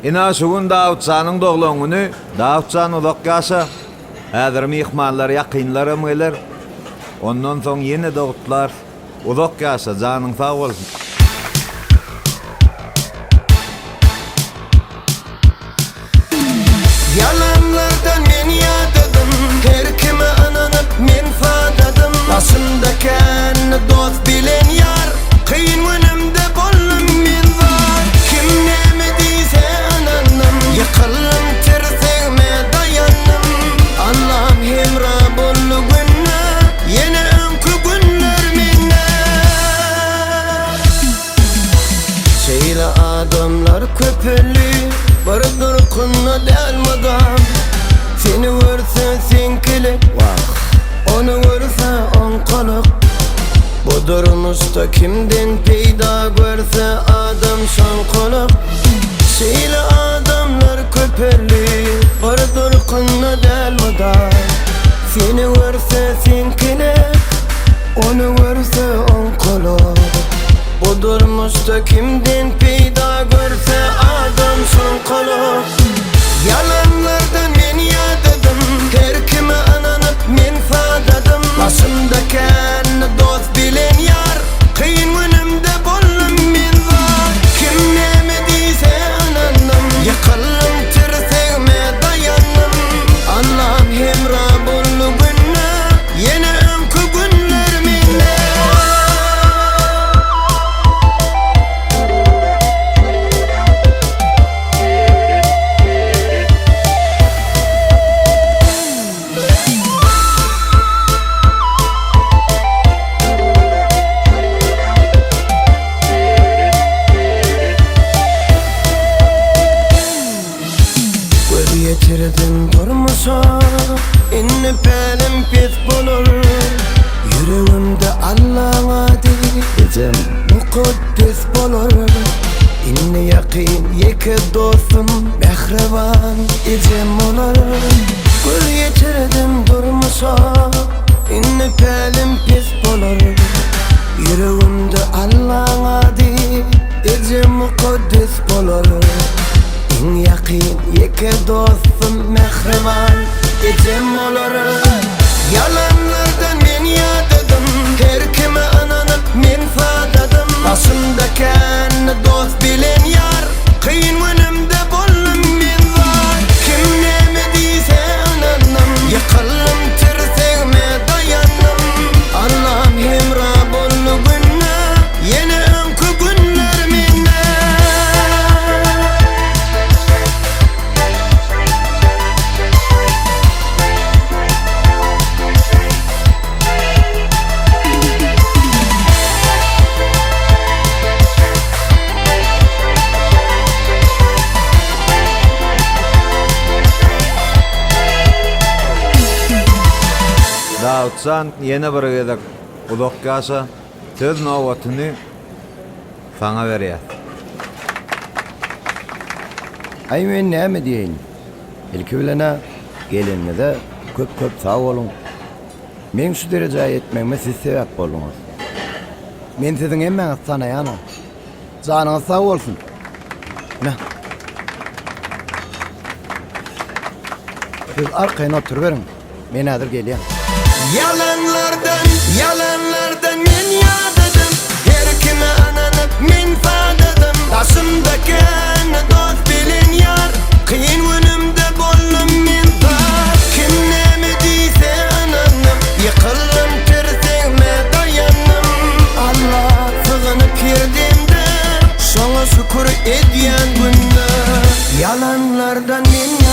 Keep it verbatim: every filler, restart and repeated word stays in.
Ina şugun Davutcan'ın doğluğunu, Davutcan ulokkasa, häzir mihmanlar yakynlarym geler. Ondan soň ýene dogutlar, ulokkasa janyň sag bolsun. Yalanlardan men ýadadım, her kime ananyp men fadadım. Başymdaken dost bilen ýar, kıyın önümde bollum men var. Kim näme diýse ananım, ýykylym tirsegime dayanım. Allah'ım hemra bollu günne, ýene öňkü günler mende. Şeýle adamlar köpeli, bir durkunna delmagam. Seni görse senkilik, onu görse onkalık. Bu durmuşta kimden peyda görse adam şankalık. Şeýle adamlar köpeli, bir durkunna delmagam. Seni görse senkilik, onu görse onkalık. Bu durmuşta kimden peyda görse adam şankalık. Yalanlardan men ýadadım, her kime ananyp men fadadım. Başymdaken dost bilen ýar, kıyın önümde bollum men var. Kim näme diýse ananım, ýykylym tirsegime dayanım. Allah'ım hemra bollu günne, ýene öňkü günler mende. Yetirdim durmuşa, inni pelim pis bolur. Yüreğimde Allah'a diyeceğim, mukaddes bolur. Inni yakın yeke dostum, mehreban ecem olur. Gül yetirdim durmuşa, inni pelim pis bolur. Yüreğimde Allah'a diyeceğim, mukaddes bolur. İn yakın yeke dostum mehreban ecem olur. Yalanlardan men ýadadım, her kime ananyp men fadadım. Başymdaken dost bilen ýar, kıyın önümde bollum men var. Kim näme diýse ananım, ýykylym tirsegime dayanım. Allah'ım hemra bollu günne, ýene öňkü günler mende. Davutcan ýene bir gezek ulokkasa, söz nowatyny saňa berýär. Ay men näme diýeň? Ilki bilene gelenine köp köp sag bolun. Men şu derejäge ýetmegime siz sebäp bolduňuz. Men siziň emmeňiz sanaýanam. Janyňyz sag bolsun. Ne? Siz arkaýyna oturup beriň. Men häzir gelýär. Yalanlardan, yalanlardan men ýadadım, her kime ananyp men fadadım. Başymdaken dost bilen ýar, kıyın önümde bollum men var. Kim näme diýse ananım, ýykylym tirsegime dayanım. Allah sığınıp ýerdimde, şoňa şükür edýän günde. Yalanlardan men